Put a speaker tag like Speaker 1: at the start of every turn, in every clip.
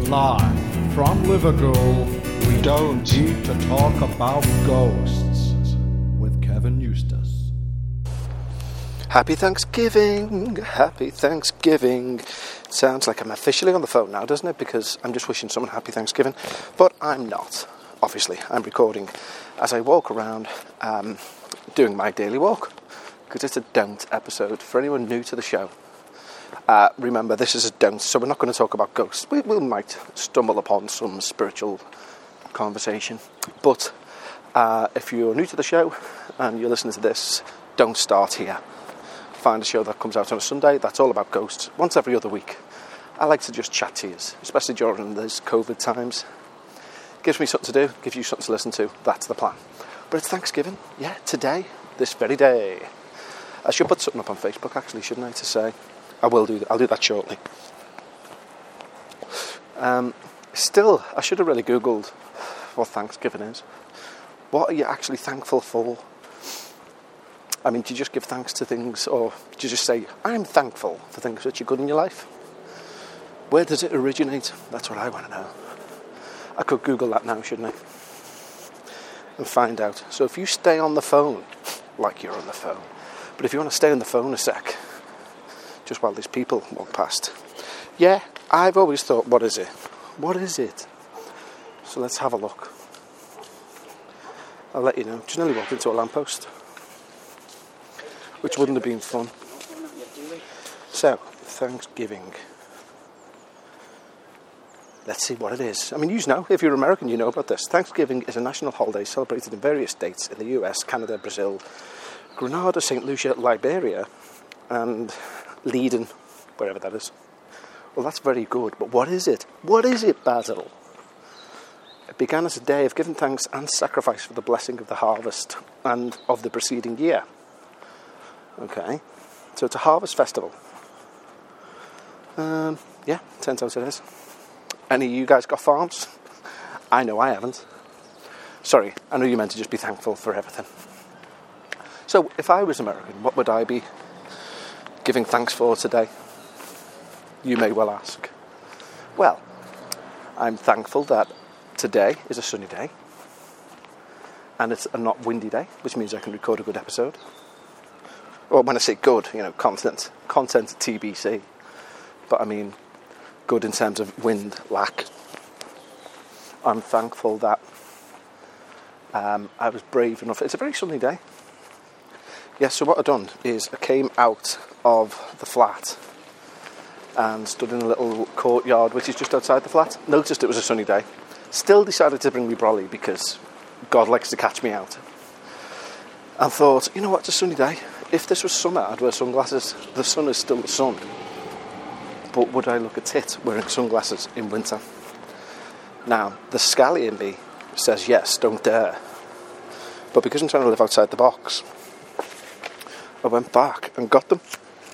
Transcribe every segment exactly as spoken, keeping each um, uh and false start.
Speaker 1: Live from Liverpool, we don't need to talk about ghosts with Kevin Eustace.
Speaker 2: Happy Thanksgiving! Happy Thanksgiving! Sounds like I'm officially on the phone now, doesn't it? Because I'm just wishing someone happy Thanksgiving. But I'm not. Obviously, I'm recording as I walk around um, doing my daily walk. Because it's a don't episode. For anyone new to the show, uh, remember this is a don't, so we're not going to talk about ghosts. We, we might stumble upon some spiritual conversation. But uh, if you're new to the show and you're listening to this, don't start here. Find a show that comes out on a Sunday that's all about ghosts once every other week. I like to just chat to you, especially during these COVID times. Gives me something to do, gives you something to listen to. That's the plan. But it's Thanksgiving, yeah, today, this very day. I should put something up on Facebook, actually, shouldn't I, to say? I will do that. I'll do that shortly. Um, still, I should have really Googled what Thanksgiving is. What are you actually thankful for? I mean, do you just give thanks to things, or do you just say, I'm thankful for things which are good in your life? Where does it originate? That's what I want to know. I could Google that now, shouldn't I? And find out. So if you stay on the phone, like you're on the phone, but if you want to stay on the phone a sec, just while these people walk past. Yeah, I've always thought, what is it? What is it? So let's have a look. I'll let you know. Just nearly walked into a lamppost, which wouldn't have been fun. So, Thanksgiving. Let's see what it is. I mean, you know, if you're American, you know about this. Thanksgiving is a national holiday celebrated in various states in the U S, Canada, Brazil, Grenada, Saint Lucia, Liberia, and Leiden, wherever that is. Well, that's very good, but what is it? What is it, Basil? It began as a day of giving thanks and sacrifice for the blessing of the harvest and of the preceding year. Okay, so it's a harvest festival. Um, yeah, turns out it is. Any of you guys got farms? I know I haven't. Sorry, I know you meant to just be thankful for everything. So, if I was American, what would I be giving thanks for today? You may well ask. Well, I'm thankful that today is a sunny day, and it's a not windy day, which means I can record a good episode. Or when I say good, you know, content, content T B C. But I mean, good in terms of wind lack. I'm thankful that um, I was brave enough. It's a very sunny day. Yes, so what I've done is I came out of the flat and stood in a little courtyard which is just outside the flat. Noticed it was a sunny day. Still decided to bring me brolly because God likes to catch me out. And thought, you know what, it's a sunny day. If this was summer, I'd wear sunglasses. The sun is still the sun. But would I look a tit wearing sunglasses in winter? Now, the scally in me says yes, don't dare. But because I'm trying to live outside the box, I went back and got them.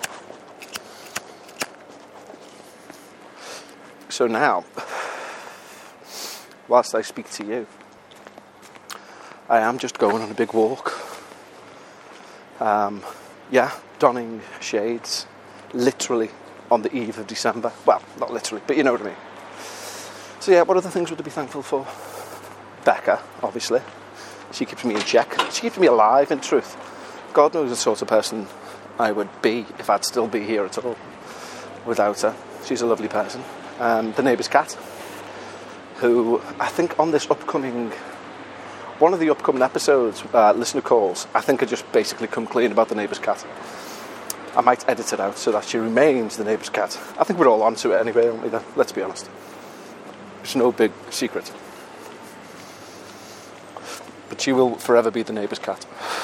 Speaker 2: So now, whilst I speak to you, I am just going on a big walk. Um, yeah, donning shades, literally on the eve of December. Well, not literally, but you know what I mean. So yeah, what other things would I be thankful for? Becca, obviously. She keeps me in check. She keeps me alive, in truth. God knows the sort of person I would be if I'd still be here at all without her. She's a lovely person. Um, the neighbour's cat, who I think on this upcoming, one of the upcoming episodes, uh, listener calls, I think I just basically come clean about the neighbour's cat. I might edit it out so that she remains the neighbour's cat. I think we're all onto it anyway, aren't we then? Let's be honest. It's no big secret. But she will forever be the neighbour's cat.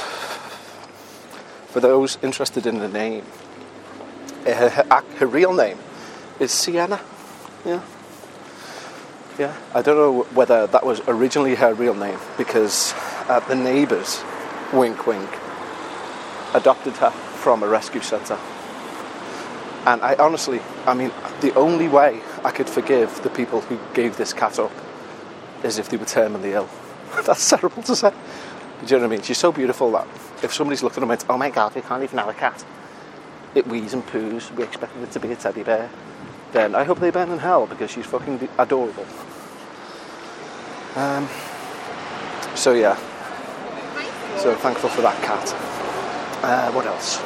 Speaker 2: For those interested in the name, her, her, her real name is Sienna. Yeah. Yeah. I don't know whether that was originally her real name because uh, the neighbours, wink wink, adopted her from a rescue centre. And I honestly, I mean, the only way I could forgive the people who gave this cat up is if they were terminally ill. That's terrible to say. Do you know what I mean? She's so beautiful that if somebody's looking at them and went, oh my God, we can't even have a cat. It wheezes and poos. We expected it to be a teddy bear. then I hope they burn in hell because she's fucking adorable. Um, so yeah, so thankful for that cat. Uh, what else?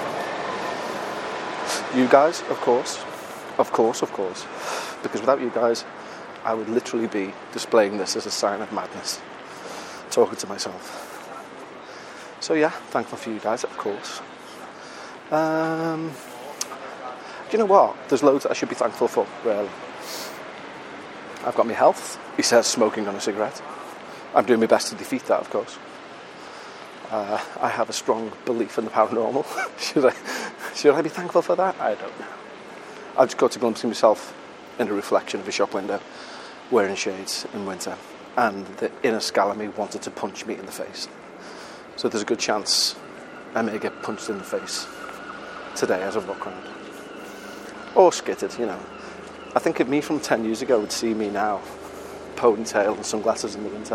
Speaker 2: You guys, of course, of course, of course, because without you guys, I would literally be displaying this as a sign of madness, talking to myself. So yeah, thankful for you guys, of course. Um, do you know what? There's loads that I should be thankful for, really. I've got my health. He says smoking on a cigarette. I'm doing my best to defeat that, of course. Uh, I have a strong belief in the paranormal. should I should I be thankful for that? I don't know. I've just got to glimpse myself in a reflection of a shop window, wearing shades in winter, and the inner skull of me wanted to punch me in the face. So there's a good chance I may get punched in the face today as I walk around. Or skittered, you know. I think if me from ten years ago would see me now, ponytail and sunglasses in the winter,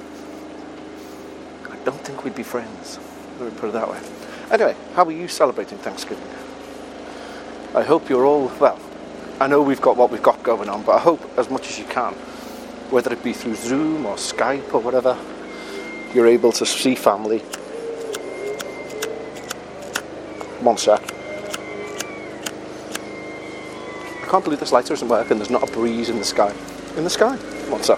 Speaker 2: I don't think we'd be friends. Let me put it that way. Anyway, how are you celebrating Thanksgiving? I hope you're all, well, I know we've got what we've got going on, but I hope as much as you can, whether it be through Zoom or Skype or whatever, you're able to see family. One sec. I can't believe this lighter isn't working. There's not a breeze in the sky. In the sky? One sec.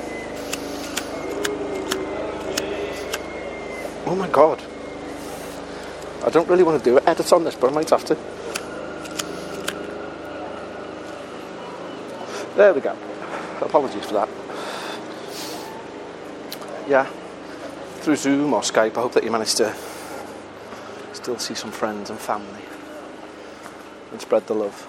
Speaker 2: Oh my god. I don't really want to do edits on this, but I might have to. There we go. Apologies for that. Yeah. Through Zoom or Skype, I hope that you managed to still see some friends and family and spread the love.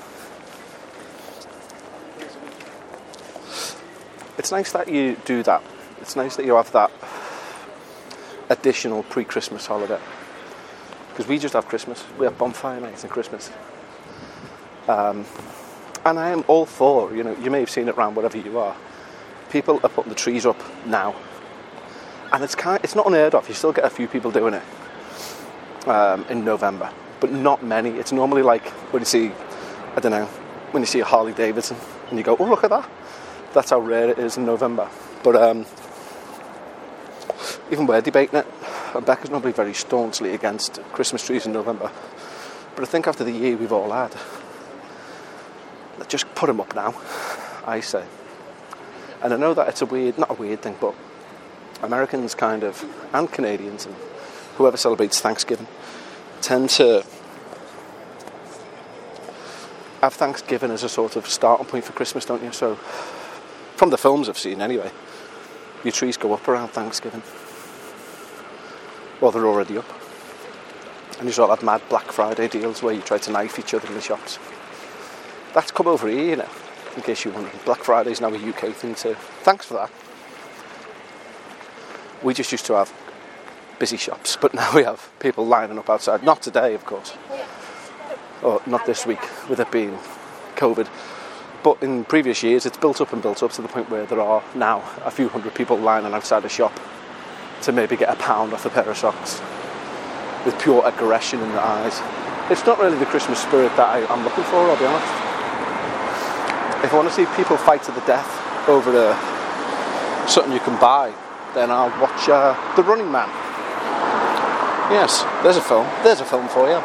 Speaker 2: It's nice that you do that. It's nice that you have that additional pre-Christmas holiday. Because we just have Christmas. We have bonfire nights and Christmas. Um, and I am all for, you know, you may have seen it around wherever you are. People are putting the trees up now. And it's kind of, it's not unheard of. You still get a few people doing it um, in November. But not many. It's normally like when you see, I don't know, when you see a Harley Davidson and you go, oh, look at that. That's how rare it is in November. But um, even we're debating it. And Becca's normally very staunchly against Christmas trees in November. But I think after the year we've all had, let's just put them up now, I say. And I know that it's a weird, not a weird thing, but Americans kind of, and Canadians, and whoever celebrates Thanksgiving, tend to have Thanksgiving as a sort of starting point for Christmas, don't you? So, from the films I've seen anyway, your trees go up around Thanksgiving. Well, they're already up. And you sort of have mad Black Friday deals where you try to knife each other in the shops. That's come over here, you know, in case you're wondering. Black Friday's now a U K thing too. Thanks for that. We just used to have busy shops, but now we have people lining up outside. Not today, of course. Or not this week, with it being COVID. But in previous years, it's built up and built up to the point where there are now a few hundred people lining outside a shop to maybe get a pound off a pair of socks with pure aggression in their eyes. It's not really the Christmas spirit that I, I'm looking for, I'll be honest. If I want to see people fight to the death over uh, something you can buy, then I'll watch uh, The Running Man. Yes, there's a film. There's a film for you.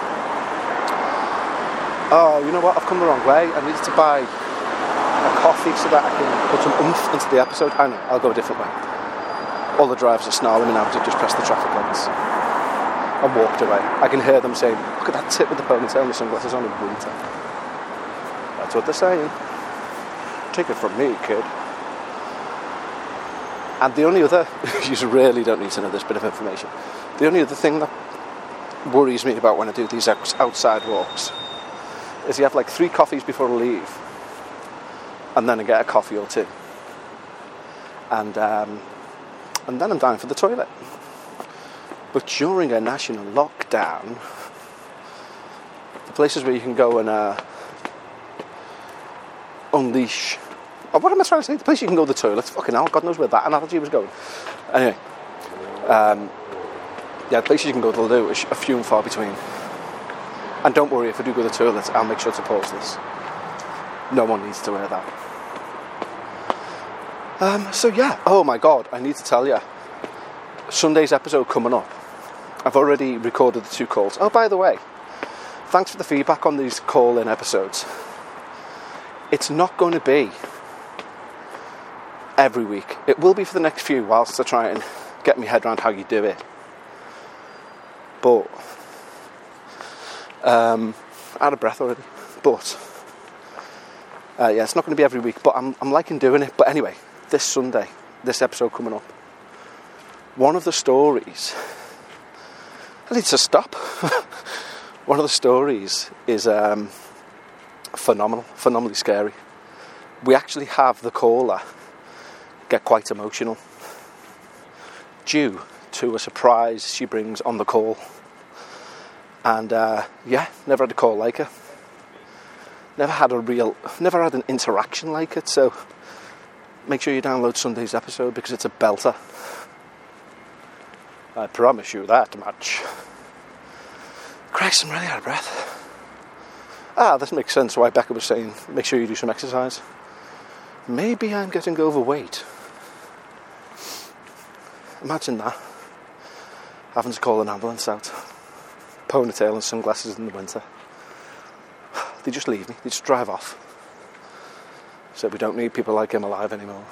Speaker 2: Oh, you know what? I've come the wrong way. I need to buy a coffee so that I can put some oomph into the episode. I know, I'll go a different way. All the drivers are snarling me now because I've just pressed the traffic lights and walked away. I can hear them saying, look at that tip with the ponytail and the sunglasses on in winter. That's what they're saying. Take it from me, kid. And the only other, you really don't need to know this bit of information, the only other thing that worries me about when I do these outside walks is you have like three coffees before I leave, and then I get a coffee or two. And um, and then I'm down for the toilet. But during a national lockdown, the places where you can go and uh, unleash... Oh, what am I trying to say? The place you can go to the toilet. Fucking hell, God knows where that analogy was going. Anyway, um, yeah, places you can go to the loo are a few and far between. And don't worry, if I do go to the toilet, I'll make sure to pause this. No one needs to hear that. Um, so yeah, oh my god, I need to tell you, Sunday's episode coming up. I've already recorded the two calls. Oh, by the way, thanks for the feedback on these call-in episodes. It's not going to be every week. It will be for the next few whilst I try and get my head around how you do it. But, um, out of breath already. But, uh, yeah, it's not going to be every week, but I'm, I'm liking doing it. But anyway, this Sunday, this episode coming up, one of the stories, I need to stop. One of the stories is um, phenomenal, phenomenally scary. We actually have the caller get quite emotional due to a surprise she brings on the call. And uh, yeah, never had a call like her. Never had a real, never had an interaction like it. So make sure you download Sunday's episode because it's a belter. I promise you that much. Christ, I'm really out of breath. Ah, this makes sense why Becca was saying, make sure you do some exercise. Maybe I'm getting overweight. Imagine that. Having to call an ambulance out. Ponytail and sunglasses in the winter. They just leave me. They just drive off. So we don't need people like him alive anymore.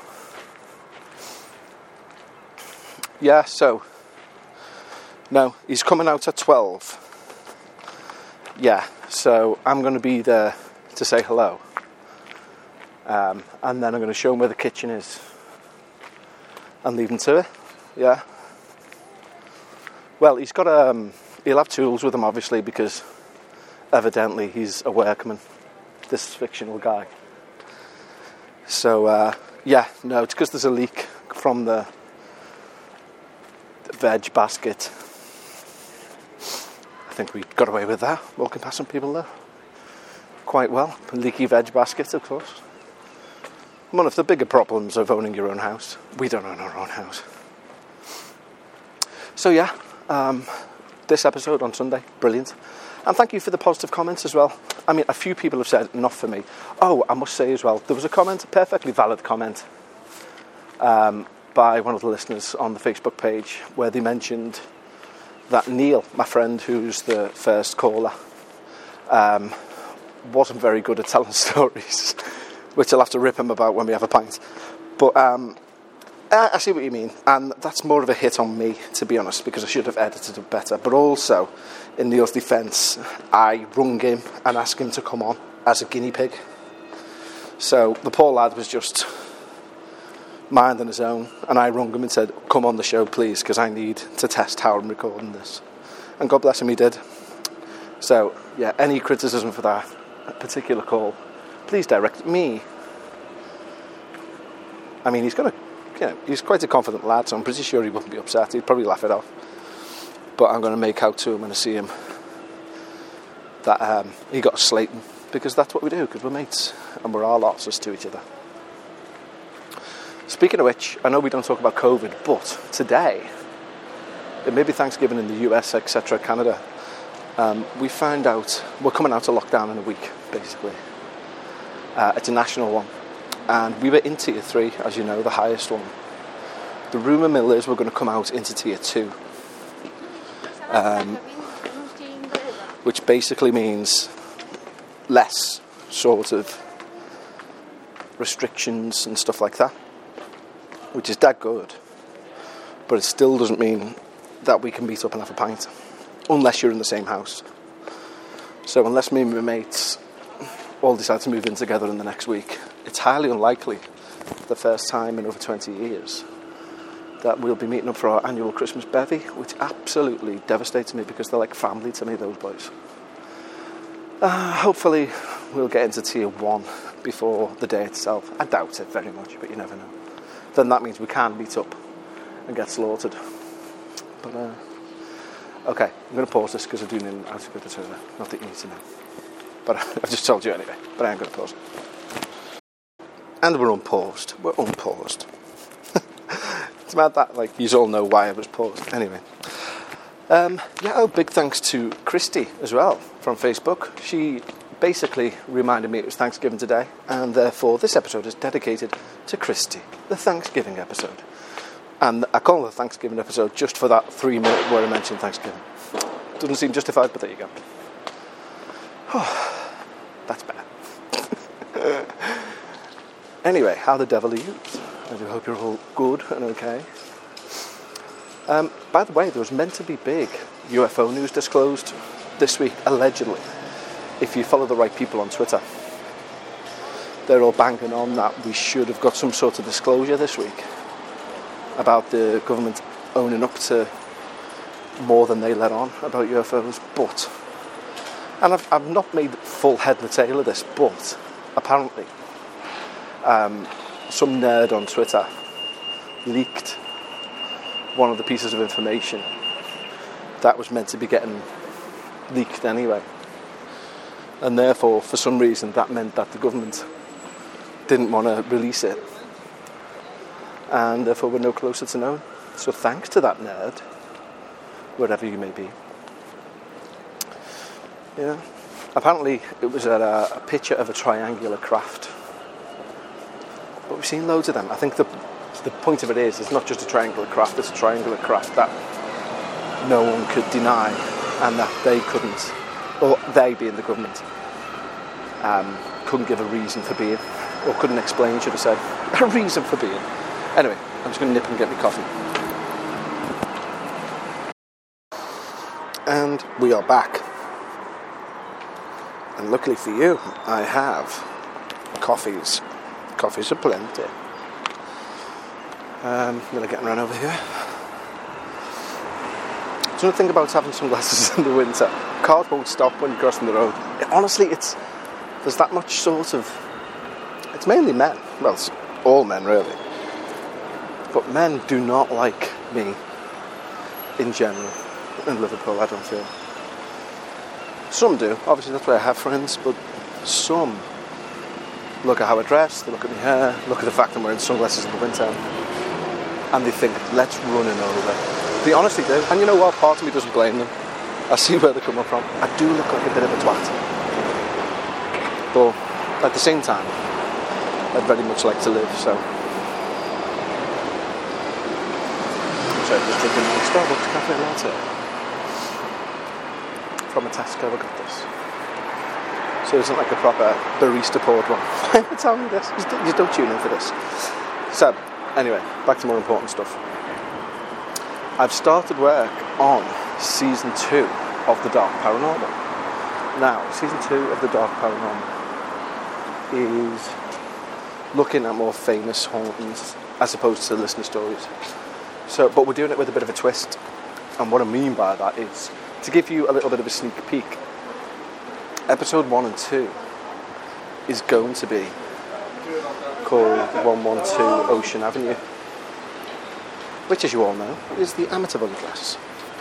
Speaker 2: Yeah, so... No, he's coming out at twelve. Yeah, so I'm going to be there to say hello. Um, and then I'm going to show him where the kitchen is. And leave him to it. Yeah. Well, he's got um, he'll have tools with him, obviously, because evidently he's a workman. This fictional guy. So, uh, yeah, no, it's because there's a leak from the veg basket. I think we got away with that, walking past some people there. Quite well. A leaky veg basket, of course. One of the bigger problems of owning your own house. We don't own our own house. So yeah, um, this episode on Sunday, brilliant. And thank you for the positive comments as well. I mean, a few people have said, not for me. Oh, I must say as well, there was a comment, a perfectly valid comment, um, by one of the listeners on the Facebook page, where they mentioned that Neil, my friend who's the first caller, um, wasn't very good at telling stories, which I'll have to rip him about when we have a pint. But um, I see what you mean, and that's more of a hit on me, to be honest, because I should have edited it better. But also, in Neil's defence, I rung him and asked him to come on as a guinea pig. So the poor lad was just minding his own, and I rung him and said, come on the show please, because I need to test how I'm recording this. And God bless him, he did. So yeah, any criticism for that particular call, please direct me. I mean, he's got a, you know, he's quite a confident lad, so I'm pretty sure he wouldn't be upset. He'd probably laugh it off. But I'm going to make out to him when I see him that um, he got a slating, because that's what we do, because we're mates and we're all arses to each other. Speaking of which, I know we don't talk about COVID, but today, it may be Thanksgiving in the U S, et cetera, Canada, um, we found out we're coming out of lockdown in a week, basically. Uh, it's a national one. And we were in tier three, as you know, the highest one. The rumour mill is we're going to come out into tier two. Um, which basically means less sort of restrictions and stuff like that. Which is that good. But it still doesn't mean that we can meet up and have a pint. Unless you're in the same house. So unless me and my mates all decide to move in together in the next week, it's highly unlikely, the first time in over twenty years, that we'll be meeting up for our annual Christmas bevy, which absolutely devastates me because they're like family to me, those boys. Uh, hopefully we'll get into tier one before the day itself. I doubt it very much, but you never know. Then that means we can meet up and get slaughtered. But, uh, okay, I'm going to pause this because I do need how to go to the toilet. Not that you need to know. But I've just told you anyway, but I am going to pause. And we're unpaused. We're unpaused. It's about that, like, you all know why I was paused. Anyway. Um, yeah, oh, big thanks to Christy as well from Facebook. She basically reminded me it was Thanksgiving today, and therefore this episode is dedicated to Christy, the Thanksgiving episode. And I call it the Thanksgiving episode just for that three minute where I mentioned Thanksgiving. Doesn't seem justified, but there you go. Oh, that's better. Anyway, how the devil are you? I do hope you're all good and okay. Um, by the way, there was meant to be big U F O news disclosed this week, allegedly. If you follow the right people on Twitter, they're all banging on that we should have got some sort of disclosure this week about the government owning up to more than they let on about U F Os. But, and I've, I've not made full head and tail of this, but apparently um, some nerd on Twitter leaked one of the pieces of information that was meant to be getting leaked anyway. And therefore, for some reason, that meant that the government didn't want to release it. And therefore, we're no closer to knowing. So thanks to that nerd, wherever you may be. Yeah. Apparently, it was a, a picture of a triangular craft. But we've seen loads of them. I think the the point of it is, it's not just a triangular craft, it's a triangular craft that no one could deny, and that they couldn't, or they being the government, um, couldn't give a reason for being, or couldn't explain, should have said, a reason for being. Anyway, I'm just going to nip and get me coffee. And we are back. And luckily for you, I have coffees. Coffees are plenty. Um, I'm going to get run over here. Do you know the thing about having sunglasses in the winter? Cars won't stop when you're crossing the road. It, honestly, it's there's that much sort of... It's mainly men. Well, it's all men, really. But men do not like me, in general, in Liverpool, I don't feel. Some do. Obviously, that's why I have friends, but some look at how I dress, they look at my hair, look at the fact I'm wearing sunglasses in the winter, and they think, let's run it over. They honestly do. And you know what? Part of me doesn't blame them. I see where they're coming from. I do look like a bit of a twat. But at the same time, I'd very much like to live, so... So I'm just drinking my Starbucks cafe latte. From a Tesco, I got this. So it isn't like a proper barista poured one. I'm telling you this. You don't tune in for this. So, anyway, back to more important stuff. I've started work on season two of The Dark Paranormal. Now, season two of The Dark Paranormal is looking at more famous hauntings as opposed to listener stories. So, but we're doing it with a bit of a twist. And what I mean by that is to give you a little bit of a sneak peek. Episode one and two is going to be called one one two Ocean Avenue, which, as you all know, is the Amityville class.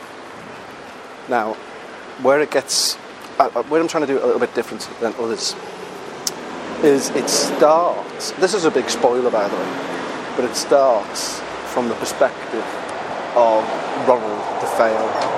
Speaker 2: Now, where it gets, uh, where I'm trying to do it a little bit different than others, is it starts, this is a big spoiler by the way, but it starts from the perspective of Ronald DeFeo.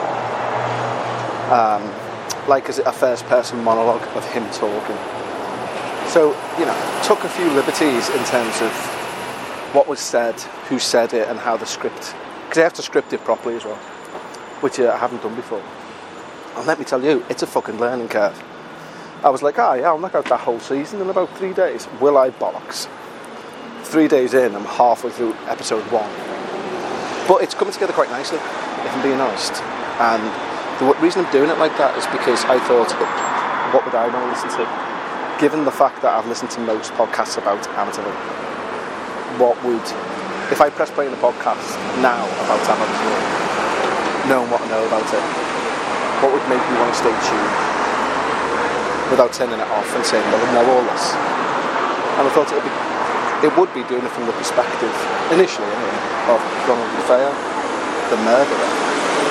Speaker 2: Um, like as a first-person monologue of him talking. So, you know, took a few liberties in terms of what was said, who said it, and how the script... Because I have to script it properly as well, which uh, I haven't done before. And let me tell you, it's a fucking learning curve. I was like, oh yeah, I'll knock out that whole season in about three days. Will I bollocks? Three days in, I'm halfway through episode one. But it's coming together quite nicely, if I'm being honest. And the reason I'm doing it like that is because I thought, what would I want to listen to? Given the fact that I've listened to most podcasts about Amityville, what would, if I press play in a podcast now about Amityville, knowing what I know about it, what would make me want to stay tuned without turning it off and saying, well, I know all this? And I thought it would be, it would be doing it from the perspective, initially anyway, of Ronald DeFeo, the murderer.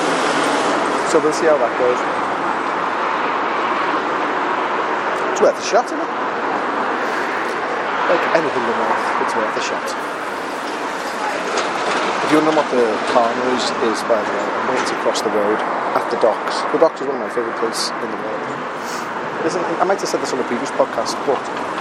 Speaker 2: So we'll see how that goes. It's worth a shot, isn't it? Like anything in life, it's worth a shot. If you wonder what the Carners is, by the way, I'm waiting to cross the road at the docks. The docks is one of my favourite places in the world. isn't, I might have said this on a previous podcast, but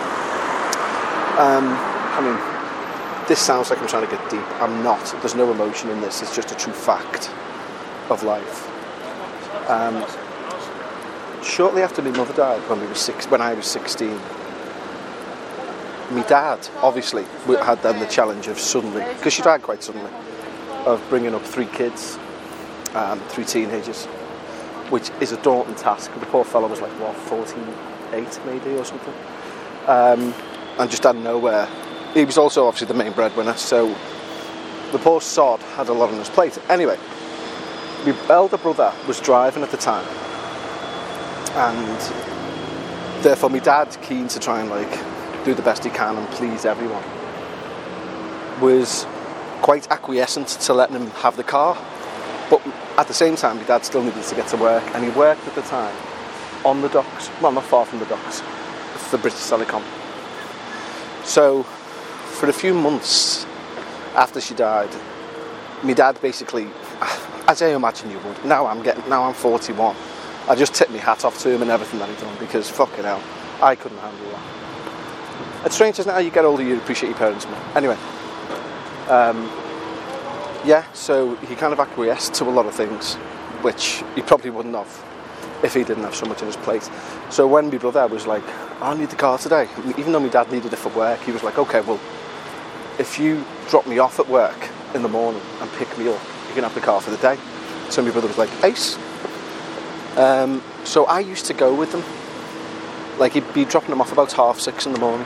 Speaker 2: um, I mean, this sounds like I'm trying to get deep. I'm not. There's no emotion in this. It's just a true fact of life. Um, shortly after my mother died, when we were six, when I was sixteen, my dad obviously had then the challenge of suddenly, because she died quite suddenly, of bringing up three kids, um, three teenagers, which is a daunting task. The poor fellow was like, what, forty-eight maybe or something, um, and just out of nowhere. He was also obviously the main breadwinner, so the poor sod had a lot on his plate. Anyway, my elder brother was driving at the time, and therefore my dad, keen to try and like do the best he can and please everyone, was quite acquiescent to letting him have the car. But at the same time, my dad still needed to get to work, and he worked at the time on the docks, well, not far from the docks, for British Telecom. So for a few months after she died, my dad basically, as I imagine you would, now I'm getting, now I'm forty-one, I just tip my hat off to him and everything that he'd done, because fucking hell, I couldn't handle that. It's strange, isn't it, how you get older you appreciate your parents more. Anyway, um, yeah, so he kind of acquiesced to a lot of things, which he probably wouldn't have if he didn't have so much on his plate. So when my brother was like, I need the car today, even though my dad needed it for work, he was like, okay, well, if you drop me off at work in the morning and pick me up, you can have the car for the day. So my brother was like, ace. Um, so I used to go with them. Like, he'd be dropping them off about half six in the morning,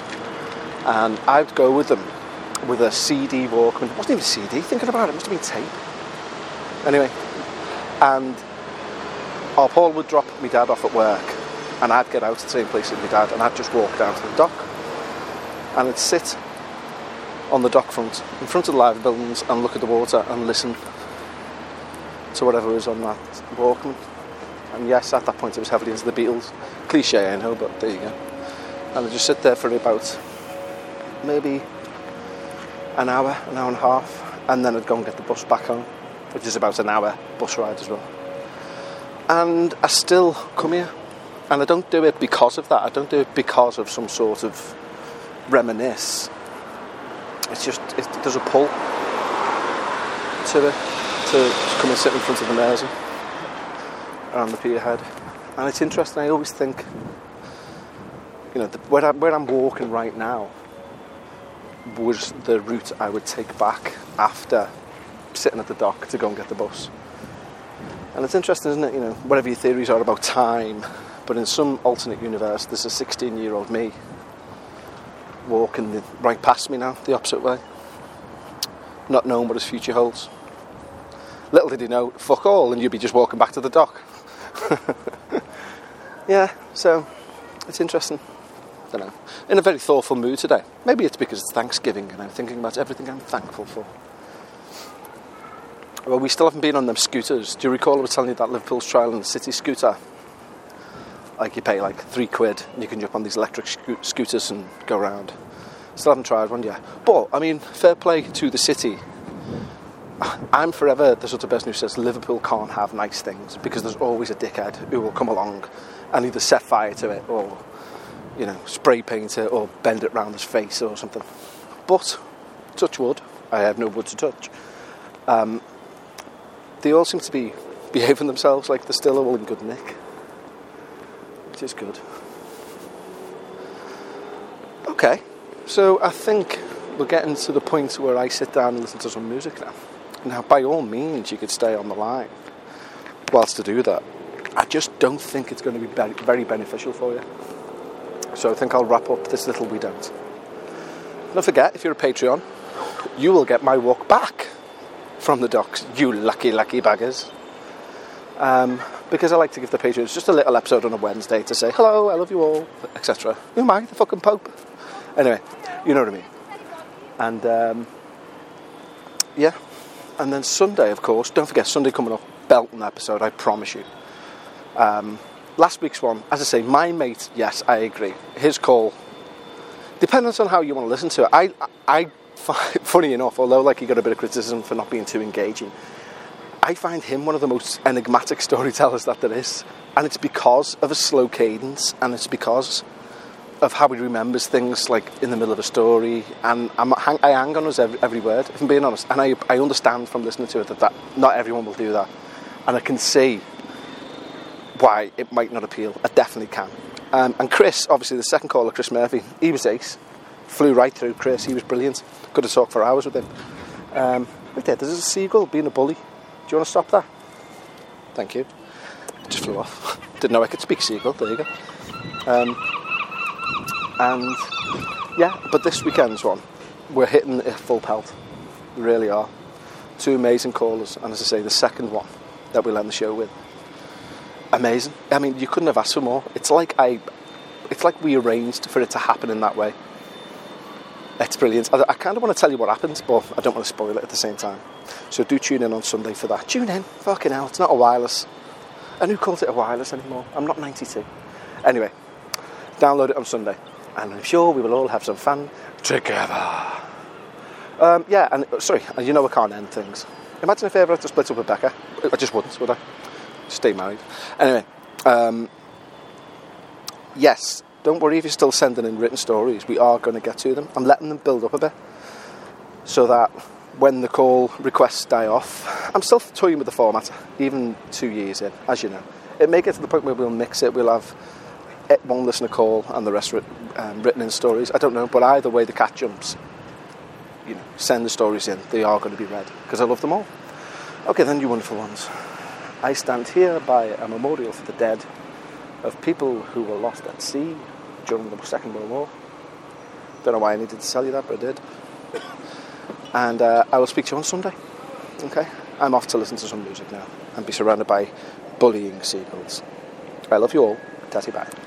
Speaker 2: and I'd go with them with a C D Walkman. It wasn't even a C D, thinking about it, it must have been tape. Anyway, and our Paul would drop my dad off at work, and I'd get out at the same place as my dad, and I'd just walk down to the dock, and I'd sit on the dock front, in front of the live buildings, and look at the water and listen to whatever was on that Walkman. And yes, at that point it was heavily into the Beatles. Cliche, I know, but there you go. And I'd just sit there for about maybe an hour, an hour and a half, and then I'd go and get the bus back home, which is about an hour bus ride as well. And I still come here, and I don't do it because of that. I don't do it because of some sort of reminisce. It's just, it, there's a pull to it, to come and sit in front of the Mersey around the pier head. And it's interesting, I always think, you know, the, where, I, where I'm walking right now was the route I would take back after sitting at the dock to go and get the bus. And it's interesting, isn't it, you know, whatever your theories are about time, but in some alternate universe, there's a sixteen-year-old me walking the, right past me now, the opposite way, not knowing what his future holds. Little did he know, fuck all, and you'd be just walking back to the dock. Yeah, so it's interesting. I don't know. In a very thoughtful mood today. Maybe it's because it's Thanksgiving and I'm thinking about everything I'm thankful for. Well, we still haven't been on them scooters. Do you recall I was telling you that Liverpool's trial in the city scooter? Like, you pay like three quid and you can jump on these electric sco- scooters and go around. Still haven't tried one yet. But, I mean, fair play to the city. I'm forever the sort of person who says Liverpool can't have nice things, because there's always a dickhead who will come along and either set fire to it or, you know, spray paint it or bend it round his face or something. But, touch wood, I have no wood to touch, um, they all seem to be behaving themselves like they're still all in good nick, which is good. Okay, so I think we're getting to the point where I sit down and listen to some music now. Now, by all means, you could stay on the line whilst to do that. I just don't think it's going to be very beneficial for you. So I think I'll wrap up this little we don't. Don't forget, if you're a Patreon, you will get my walk back from the docks, you lucky, lucky baggers. Um, because I like to give the Patreons just a little episode on a Wednesday to say, hello, I love you all, et cetera. Who am I, the fucking Pope? Anyway, you know what I mean. And, um, yeah. And then Sunday, of course, don't forget, Sunday coming up, belting episode, I promise you. Um, last week's one, as I say, my mate, yes, I agree. His call, depends on how you want to listen to it. I, I, funny enough, although like he got a bit of criticism for not being too engaging, I find him one of the most enigmatic storytellers that there is. And it's because of a slow cadence, and it's because of how he remembers things, like in the middle of a story. And I'm, I hang on us every, every word, if I'm being honest. And I, I understand from listening to it that, that not everyone will do that. And I can see why it might not appeal. I definitely can. Um, and Chris, obviously the second caller, Chris Murphy, he was ace. Flew right through Chris, he was brilliant. Could have talked for hours with him. Um, right there, there's a seagull being a bully. Do you want to stop that? Thank you. It just flew off. Didn't know I could speak seagull, there you go. Um, and, yeah, but this weekend's one, we're hitting a full pelt. We really are. Two amazing callers, and as I say, the second one that we'll end the show with. Amazing. I mean, you couldn't have asked for more. It's like I, it's like we arranged for it to happen in that way. It's brilliant. I, I kind of want to tell you what happens, but I don't want to spoil it at the same time. So do tune in on Sunday for that. Tune in. Fucking hell, it's not a wireless. And who calls it a wireless anymore? I'm not ninety-two. Anyway, download it on Sunday, and I'm sure we will all have some fun together. Um, yeah, and sorry, you know I can't end things. Imagine if I ever had to split up with Becca. I just wouldn't, would I? Stay married. Anyway, um, yes, don't worry if you're still sending in written stories. We are going to get to them. I'm letting them build up a bit so that when the call requests die off, I'm still toying with the format, even two years in, as you know. It may get to the point where we'll mix it. We'll have one listener call and the rest um, written in stories. I don't know, but either way the cat jumps, you know, send the stories in. They are going to be read because I love them all. Okay, then, you wonderful ones. I stand here by a memorial for the dead of people who were lost at sea during the Second World War. Don't know why I needed to tell you that, but I did. And uh, I will speak to you on Sunday. Okay? I'm off to listen to some music now and be surrounded by bullying seagulls. I love you all. Tatty bye.